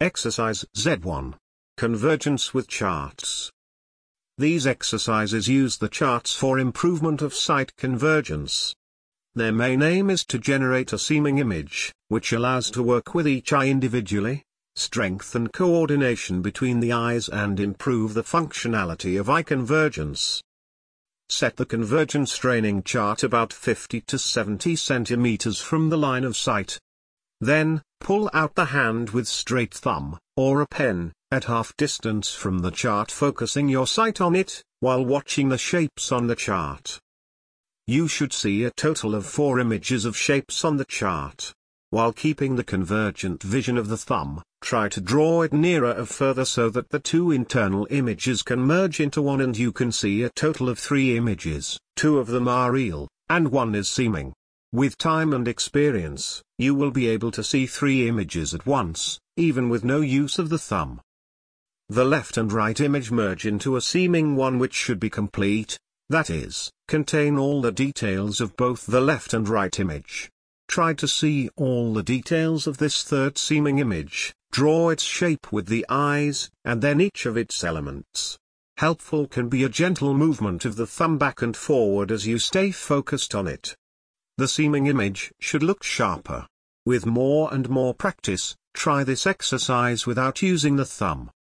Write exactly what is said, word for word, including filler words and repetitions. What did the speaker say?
Exercise Z one. Convergence with charts. These exercises use the charts for improvement of sight convergence. Their main aim is to generate a seeming image, which allows to work with each eye individually, strengthen coordination between the eyes and improve the functionality of eye convergence. Set the convergence training chart about fifty to seventy centimeters from the line of sight. Then, pull out the hand with straight thumb, or a pen, at half distance from the chart, focusing your sight on it, while watching the shapes on the chart. You should see a total of four images of shapes on the chart. While keeping the convergent vision of the thumb, try to draw it nearer or further so that the two internal images can merge into one and you can see a total of three images. Two of them are real, and one is seeming. With time and experience, you will be able to see three images at once, even with no use of the thumb. The left and right image merge into a seeming one which should be complete, that is, contain all the details of both the left and right image. Try to see all the details of this third seeming image, draw its shape with the eyes, and then each of its elements. Helpful can be a gentle movement of the thumb back and forward as you stay focused on it. The seeming image should look sharper. With more and more practice, try this exercise without using the thumb.